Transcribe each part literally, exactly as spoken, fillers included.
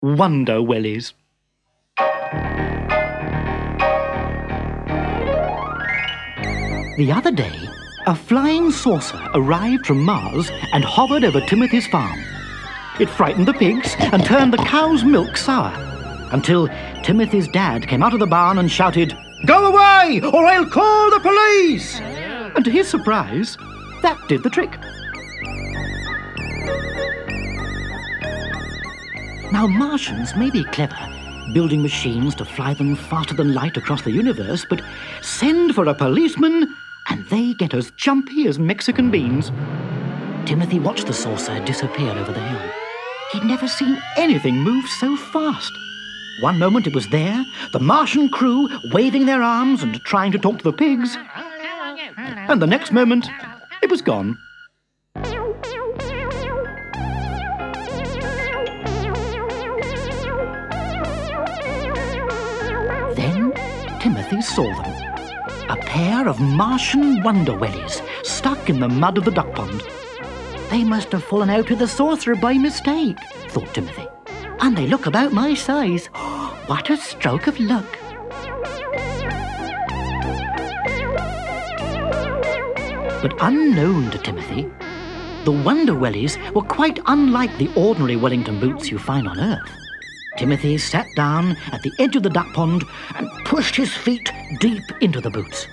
Wonder Wellies. The other day, a flying saucer arrived from Mars and hovered over Timothy's farm. It frightened the pigs and turned the cow's milk sour, until Timothy's dad came out of the barn and shouted, "Go away, or I'll call the police!" And to his surprise, that did the trick. Now, Martians may be clever, building machines to fly them faster than light across the universe, but send for a policeman and they get as jumpy as Mexican beans. Timothy watched the saucer disappear over the hill. He'd never seen anything move so fast. One moment it was there, the Martian crew waving their arms and trying to talk to the pigs, and the next moment it was gone. Then Timothy saw them. A pair of Martian Wonder Wellies stuck in the mud of the duck pond. They must have fallen out with the saucer by mistake, thought Timothy. And they look about my size. What a stroke of luck. But unknown to Timothy, the Wonder Wellies were quite unlike the ordinary Wellington boots you find on Earth. Timothy sat down at the edge of the duck pond and pushed his feet deep into the boots.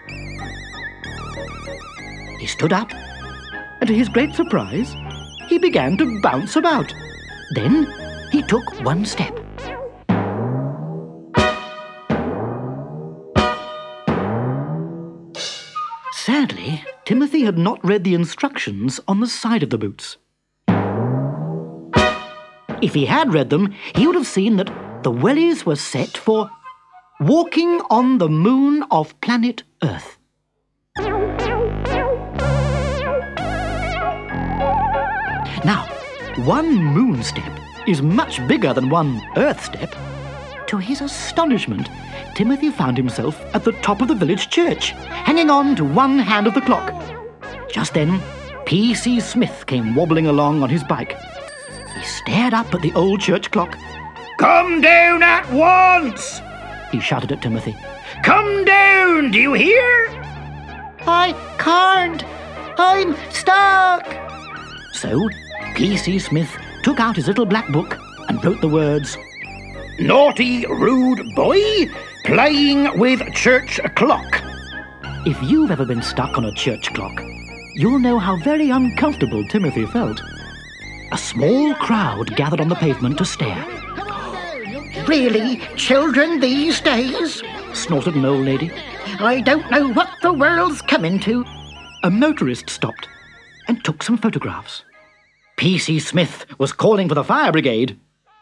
He stood up, and to his great surprise, he began to bounce about. Then he took one step. Sadly, Timothy had not read the instructions on the side of the boots. If he had read them, he would have seen that the wellies were set for walking on the moon of planet Earth. Now, one moon step is much bigger than one Earth step. To his astonishment, Timothy found himself at the top of the village church, hanging on to one hand of the clock. Just then, P C Smith came wobbling along on his bike. He stared up at the old church clock. "Come down at once!" he shouted at Timothy. "Come down, do you hear?" "I can't. I'm stuck." So P C Smith took out his little black book and wrote the words, "Naughty, rude boy, playing with church clock." If you've ever been stuck on a church clock, you'll know how very uncomfortable Timothy felt. A small crowd gathered on the pavement to stare. "Really, children these days?" snorted an old lady. "I don't know what the world's coming to." A motorist stopped and took some photographs. P C Smith was calling for the fire brigade.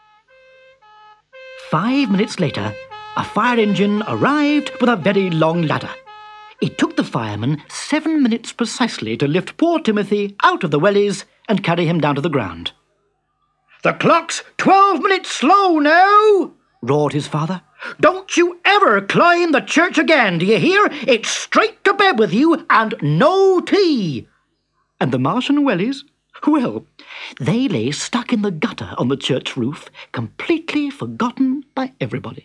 Five minutes later, a fire engine arrived with a very long ladder. It took the firemen seven minutes precisely to lift poor Timothy out of the wellies and carry him down to the ground. "The clock's twelve minutes slow now," roared his father. "Don't you ever climb the church again, do you hear? It's straight to bed with you and no tea." And the Martian wellies, well, they lay stuck in the gutter on the church roof, completely forgotten by everybody.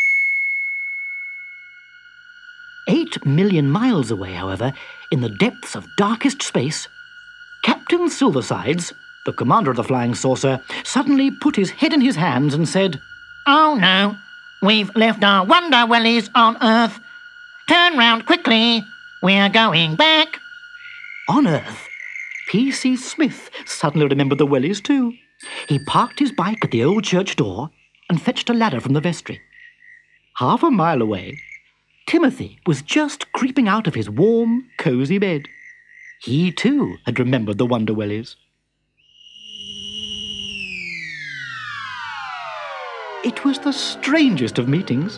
Eight million miles away, however, in the depths of darkest space, Captain Silversides, the commander of the flying saucer, suddenly put his head in his hands and said, "Oh no, we've left our Wonder Wellies on Earth. Turn round quickly, we're going back." On Earth, P C Smith suddenly remembered the wellies too. He parked his bike at the old church door and fetched a ladder from the vestry. Half a mile away, Timothy was just creeping out of his warm, cosy bed. He too had remembered the Wonder Wellies. It was the strangest of meetings.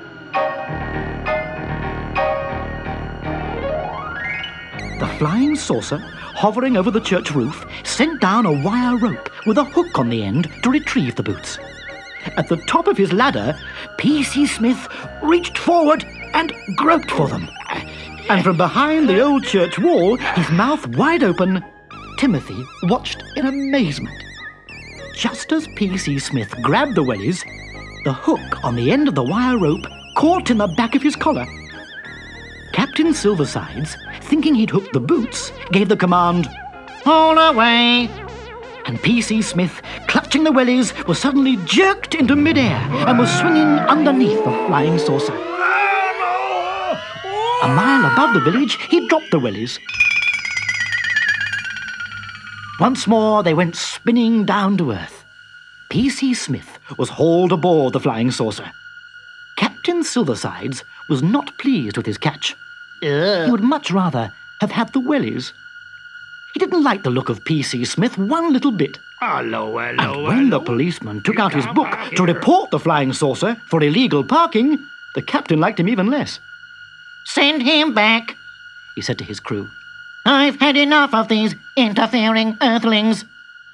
The flying saucer, hovering over the church roof, sent down a wire rope with a hook on the end to retrieve the boots. At the top of his ladder, P C Smith reached forward and groped for them. And from behind the old church wall, his mouth wide open, Timothy watched in amazement. just as P C Smith grabbed the wellies, the hook on the end of the wire rope caught in the back of his collar. Captain Silversides, thinking he'd hooked the boots, gave the command, "Haul away!" And P C Smith, clutching the wellies, was suddenly jerked into midair and was swinging underneath the flying saucer. A mile above the village, he dropped the wellies. Once more, they went spinning down to earth. P C Smith was hauled aboard the flying saucer. Captain Silversides was not pleased with his catch. Ugh. He would much rather have had the wellies. He didn't like the look of P C Smith one little bit. Hello, hello, and when hello. the policeman took out his book to report the flying saucer for illegal parking, the captain liked him even less. "Send him back," he said to his crew. "I've had enough of these interfering earthlings."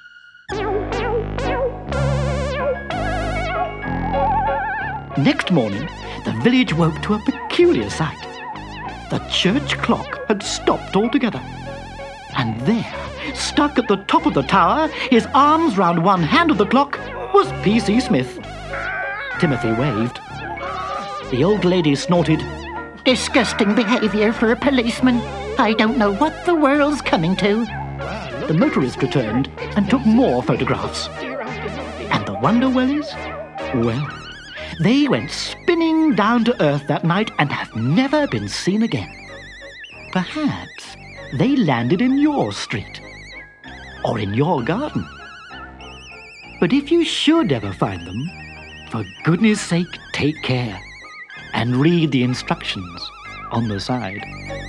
Next morning, the village woke to a peculiar sight. The church clock had stopped altogether. And there, stuck at the top of the tower, his arms round one hand of the clock, was P C Smith. Timothy waved. The old lady snorted, "Disgusting behaviour for a policeman. I don't know what the world's coming to." The motorist returned and took more photographs. And the Wonder Wellies? Well, they went spinning down to earth that night and have never been seen again. Perhaps they landed in your street or in your garden. But if you should ever find them, for goodness sake, take care and read the instructions on the side.